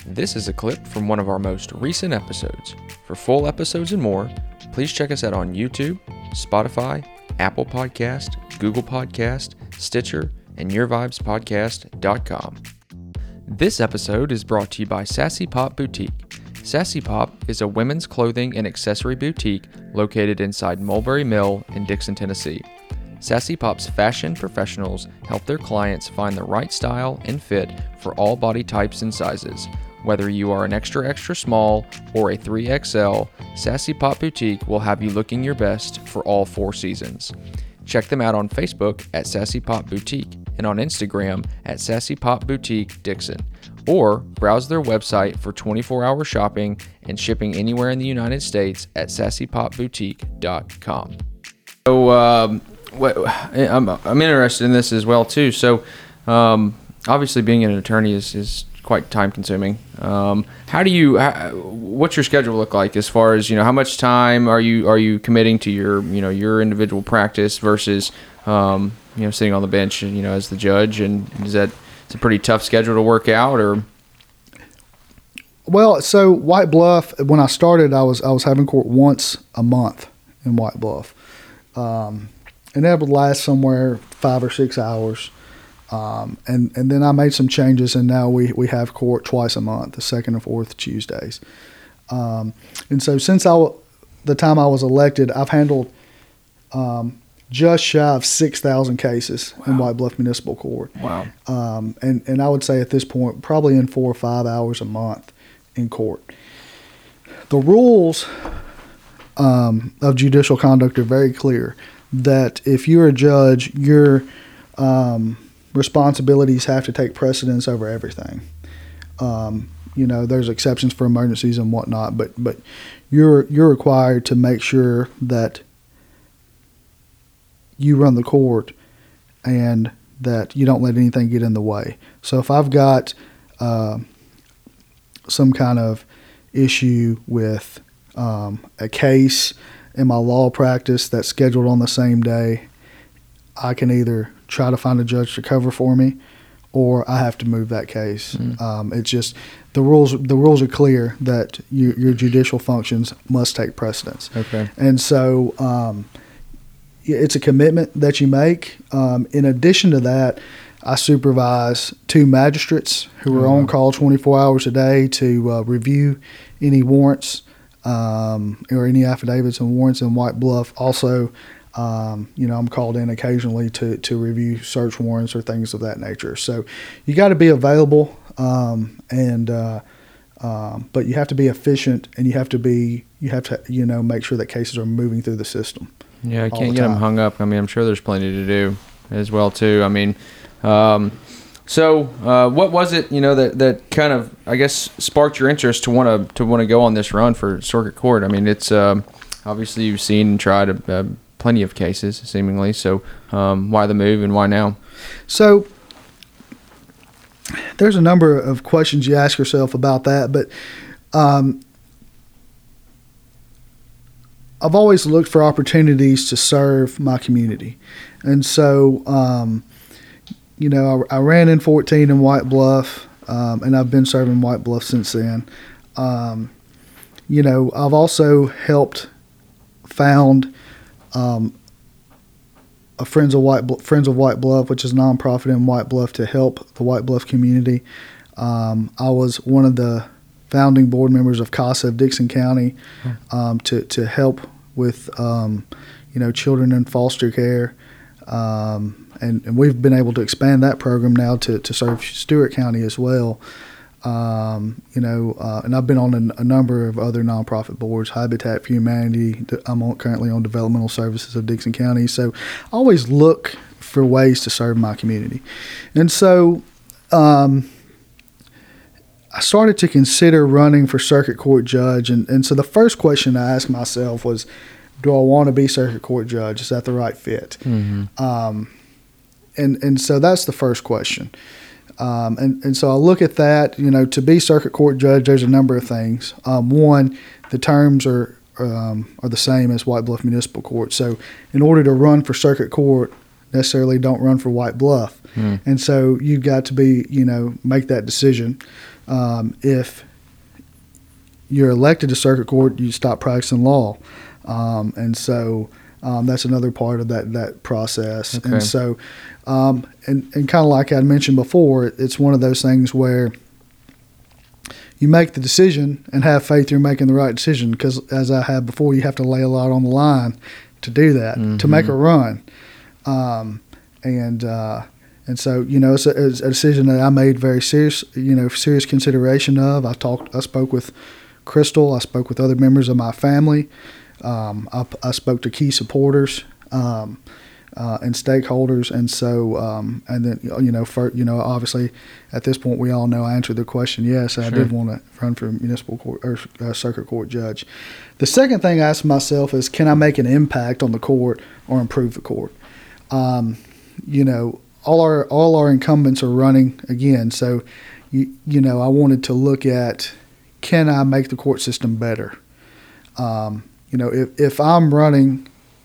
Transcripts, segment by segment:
This is a clip from one of our most recent episodes. For full episodes and more, please check us out on YouTube, Spotify, Apple Podcast, Google Podcast, Stitcher, and YourVibesPodcast.com. This episode is brought to you by Sassy Pop Boutique. Sassy Pop is a women's clothing and accessory boutique located inside Mulberry Mill in Dixon, Tennessee. Sassy Pop's fashion professionals help their clients find the right style and fit for all body types and sizes. Whether you are an extra small or a 3XL, Sassy Pop Boutique will have you looking your best for all 4 seasons. Check them out on Facebook at Sassy Pop Boutique and on Instagram at Sassy Pop Boutique Dixon, or browse their website for 24-hour shopping and shipping anywhere in the United States at sassypopboutique.com. So I'm interested in this as well too. So obviously being an attorney is quite time consuming. What's your schedule look like as far as, how much time are you committing to your individual practice versus, sitting on the bench, as the judge, and it's a pretty tough schedule to work out, or? Well, so White Bluff, when I started, I was having court once a month in White Bluff. And that would last somewhere 5 or 6 hours. And then I made some changes, and now we have court twice a month, the second and fourth Tuesdays. And so since the time I was elected, I've handled just shy of 6,000 cases in White Bluff Municipal Court. Wow. And I would say at this point, probably in 4 or 5 hours a month in court. The rules of judicial conduct are very clear that if you're a judge, your responsibilities have to take precedence over everything. There's exceptions for emergencies and whatnot, but you're required to make sure that you run the court and that you don't let anything get in the way. So if I've got some kind of issue with a case in my law practice that's scheduled on the same day, I can either try to find a judge to cover for me, or I have to move that case. It's just the rules are clear that your judicial functions must take precedence. Okay. And so it's a commitment that you make. In addition to that, I supervise 2 magistrates who are on call 24 hours a day to review any warrants or any affidavits and warrants in White Bluff. Also, I'm called in occasionally to review search warrants or things of that nature. So you got to be available, but you have to be efficient, and you have to make sure that cases are moving through the system. Yeah, I can't get them hung up. I mean, I'm sure there's plenty to do as well too. I mean, so what was it, that kind of, I guess, sparked your interest to want to go on this run for circuit court? I mean, it's obviously you've seen and tried plenty of cases, seemingly. So why the move and why now? So there's a number of questions you ask yourself about that, but I've always looked for opportunities to serve my community. And so, I ran in 14 in White Bluff, and I've been serving White Bluff since then. I've also helped found a Friends of White Bluff, which is a nonprofit in White Bluff to help the White Bluff community. I was one of the founding board members of CASA of Dixon County to help with children in foster care, and we've been able to expand that program now to serve Stewart County as well. And I've been on a number of other nonprofit boards, Habitat for Humanity. I'm currently on Developmental Services of Dixon County. So I always look for ways to serve my community. And so I started to consider running for circuit court judge. And so the first question I asked myself was, do I want to be circuit court judge? Is that the right fit? Mm-hmm. And so that's the first question. And so I look at that, to be circuit court judge, there's a number of things. One, the terms are the same as White Bluff Municipal Court. So in order to run for circuit court, necessarily don't run for White Bluff. And so you've got to be, make that decision. If you're elected to circuit court, you stop practicing law. And so that's another part of that process. Okay. And so, and kind of like I mentioned before, it's one of those things where you make the decision and have faith you're making the right decision, because as I had before, you have to lay a lot on the line to do that, to make a run. And so, it's a decision that I made very serious consideration of. I spoke with Crystal. I spoke with other members of my family. I spoke to key supporters and stakeholders, and so and then obviously at this point we all know I answered the question yes. I did want to run for municipal court or circuit court judge. The second thing I asked myself is, can I make an impact on the court or improve the court? All our incumbents are running again, so I wanted to look at, can I make the court system better? If I'm running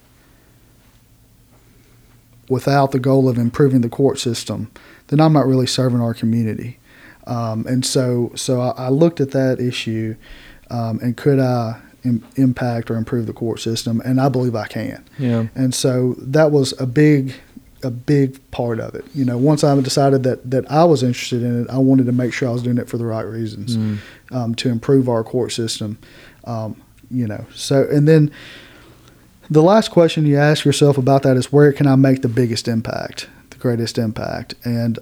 without the goal of improving the court system, then I'm not really serving our community. And so I looked at that issue, and could I impact or improve the court system? And I believe I can. Yeah. And so that was a big part of it. Once I decided that I was interested in it, I wanted to make sure I was doing it for the right reasons, to improve our court system. So, and then the last question you ask yourself about that is, where can I make the biggest impact, the greatest impact? And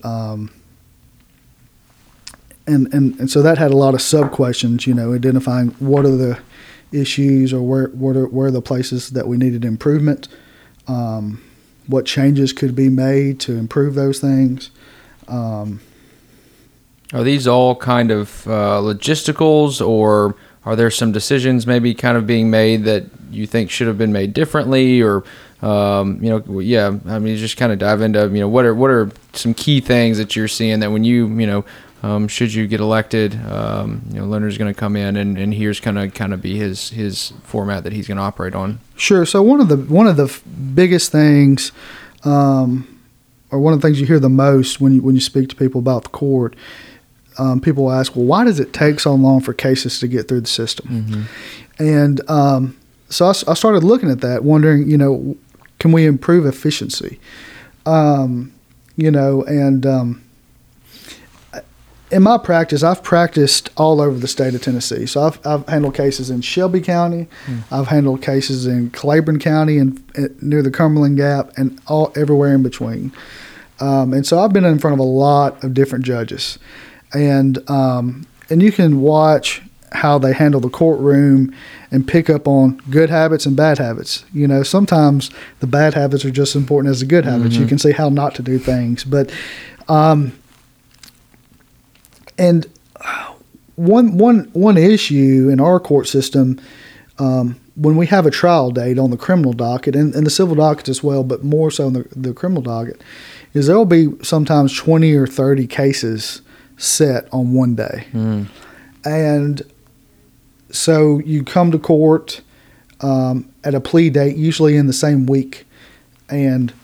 so that had a lot of sub questions, identifying what are the issues, or where are the places that we needed improvement, what changes could be made to improve those things. Are these all kind of logisticals, or are there some decisions maybe kind of being made that you think should have been made differently, or just kind of dive into what are some key things that you're seeing that when you should you get elected, Leonard's going to come in and here's kind of be his format that he's going to operate on. Sure. So one of the biggest things, or one of the things you hear the most when you speak to people about the court, people ask, well, why does it take so long for cases to get through the system? And so I started looking at that, wondering, can we improve efficiency? In my practice, I've practiced all over the state of Tennessee. So I've handled cases in Shelby County, I've handled cases in Claiborne County and near the Cumberland Gap, and everywhere in between. And so I've been in front of a lot of different judges. And you can watch how they handle the courtroom and pick up on good habits and bad habits. Sometimes the bad habits are just as important as the good habits. You can see how not to do things. But and one issue in our court system, when we have a trial date on the criminal docket and the civil docket as well, but more so in the criminal docket, is there will be sometimes 20 or 30 cases set on one day. And so you come to court at a plea date, usually in the same week, and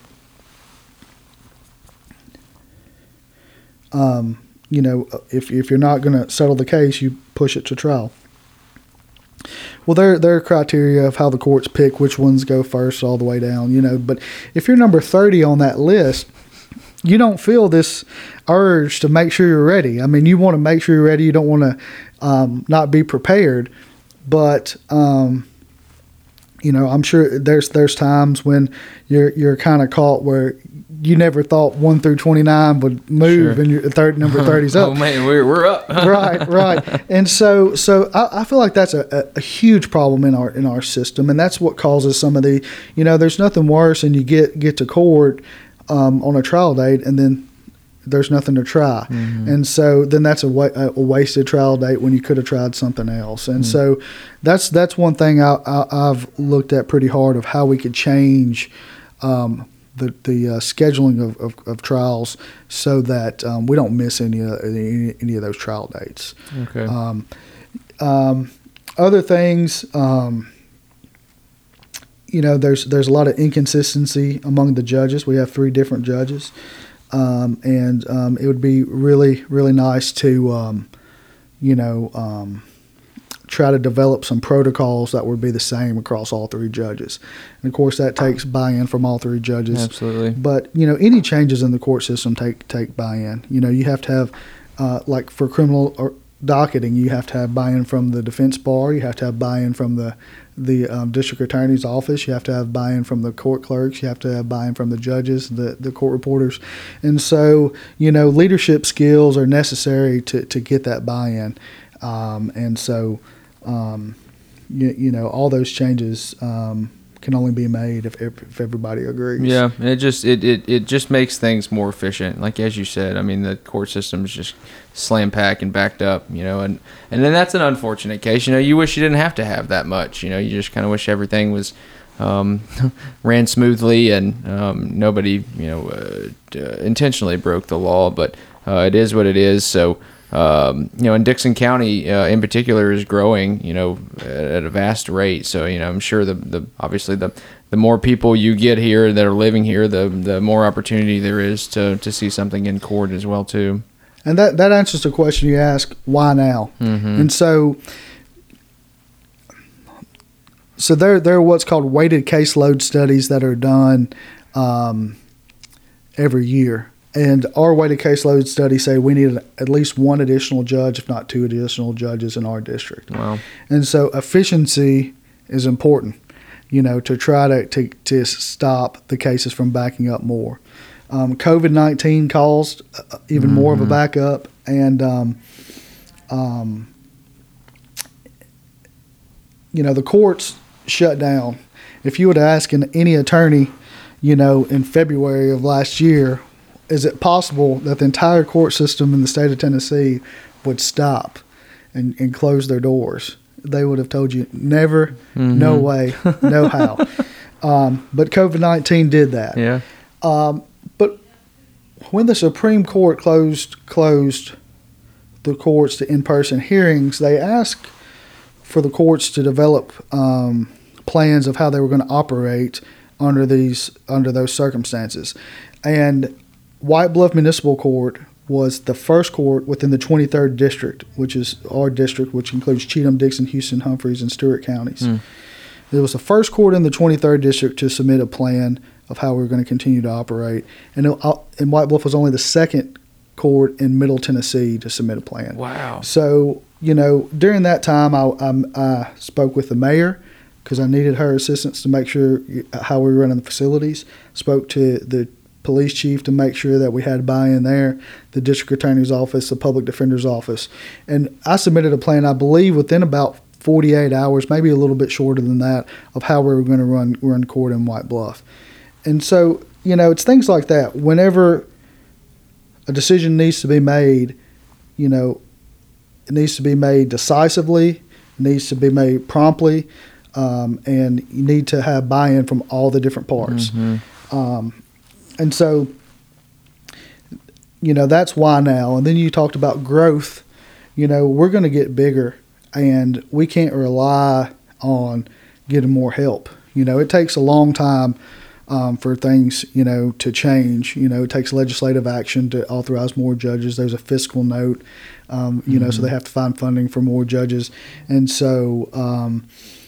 if you're not going to settle the case, you push it to trial. Well, there are criteria of how the courts pick which ones go first all the way down, but if you're number 30 on that list, you don't feel this urge to make sure you're ready. I mean, you want to make sure you're ready. You don't want to not be prepared. But I'm sure there's times when you're kind of caught where you never thought 1 through 29 would move, and your number 30's up. Oh man, we're up. Right. And so I feel like that's a huge problem in our system, and that's what causes some of the. There's nothing worse than you get to court on a trial date, and then there's nothing to try. And so then that's a wasted trial date when you could have tried something else. And so that's one thing I've looked at pretty hard of how we could change the scheduling of trials so that we don't miss any of those trial dates. Okay. Other things, there's a lot of inconsistency among the judges. We have 3 different judges, and it would be really, really nice to, try to develop some protocols that would be the same across all 3 judges. And of course, that takes buy-in from all 3 judges. Absolutely. But any changes in the court system take buy-in. You have to have, like for criminal or docketing, you have to have buy-in from the defense bar. You have to have buy-in from the district attorney's office. You have to have buy-in from the court clerks. You have to have buy-in from the judges, the court reporters. And so, leadership skills are necessary to get that buy-in. And so, all those changes can only be made if everybody agrees. Yeah, and it just makes things more efficient. Like as you said, I mean, the court system is just slam packed and backed up, and then that's an unfortunate case. You wish you didn't have to have that much. You just kind of wish everything was ran smoothly and nobody intentionally broke the law. But it is what it is. So. And Dickson County in particular is growing, at a vast rate. So, I'm sure obviously the more people you get here that are living here, the more opportunity there is to see something in court as well too. And that answers the question you ask, why now? Mm-hmm. And so there are what's called weighted caseload studies that are done every year. And our weighted caseload studies say we need at least 1 additional judge, if not 2 additional judges in our district. Wow. And so efficiency is important, to try to stop the cases from backing up more. COVID-19 caused even more of a backup, and the courts shut down. If you would ask any attorney, in February of last year, is it possible that the entire court system in the state of Tennessee would stop and close their doors? They would have told you, never, no way, no how. But COVID-19 did that. Yeah. But when the Supreme Court closed the courts to in-person hearings, they asked for the courts to develop plans of how they were going to operate under those circumstances. And White Bluff Municipal Court was the first court within the 23rd District, which is our district, which includes Cheatham, Dixon, Houston, Humphreys, and Stewart counties. It was the first court in the 23rd District to submit a plan of how we were going to continue to operate. And White Bluff was only the second court in Middle Tennessee to submit a plan. Wow. So, during that time, I spoke with the mayor because I needed her assistance to make sure how we were running the facilities. Spoke to the police chief to make sure that we had buy-in there, the district attorney's office, the public defender's office. And I submitted a plan, I believe, within about 48 hours, maybe a little bit shorter than that, of how we were going to run court in White Bluff. And so, it's things like that. Whenever a decision needs to be made, it needs to be made decisively, it needs to be made promptly, and you need to have buy-in from all the different parts. Mm-hmm. And so, that's why now. And then you talked about growth. We're going to get bigger, and we can't rely on getting more help. It takes a long time for things, to change. It takes legislative action to authorize more judges. There's a fiscal note, so they have to find funding for more judges. And so,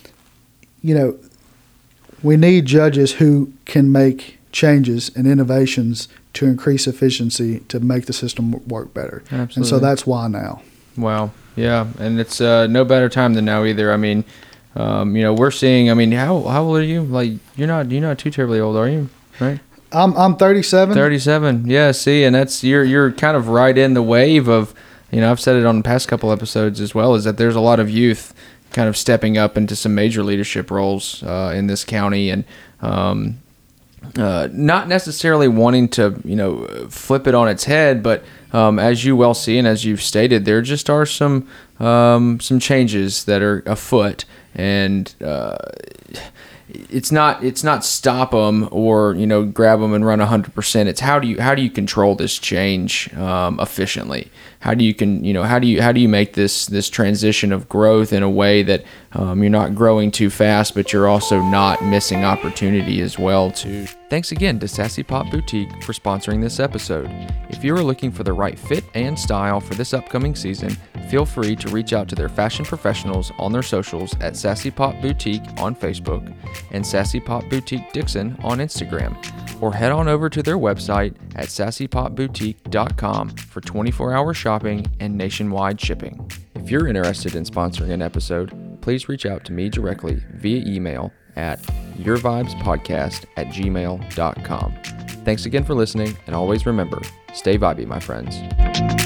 we need judges who can make changes and innovations to increase efficiency to make the system work better. Absolutely. And so that's why now. Wow. Yeah. And it's no better time than now either. I mean, we're seeing, how old are you? Like, you're not too terribly old, are you? Right? I'm 37. 37. Yeah. See, and that's, you're kind of right in the wave of, I've said it on the past couple episodes as well, is that there's a lot of youth kind of stepping up into some major leadership roles in this county, and not necessarily wanting to, flip it on its head, but as you well see and as you've stated, there just are some changes that are afoot, and it's not stop them or grab them and run 100%. It's how do you control this change efficiently? How do you make this transition of growth in a way that you're not growing too fast, but you're also not missing opportunity as well too. Thanks again to Sassy Pop Boutique for sponsoring this episode. If you are looking for the right fit and style for this upcoming season, feel free to reach out to their fashion professionals on their socials at Sassy Pop Boutique on Facebook and Sassy Pop Boutique Dixon on Instagram, or head on over to their website at sassypopboutique.com for 24-hour shopping and nationwide shipping. If you're interested in sponsoring an episode, please reach out to me directly via email at yourvibespodcast@gmail.com. Thanks again for listening, and always remember, stay vibey, my friends.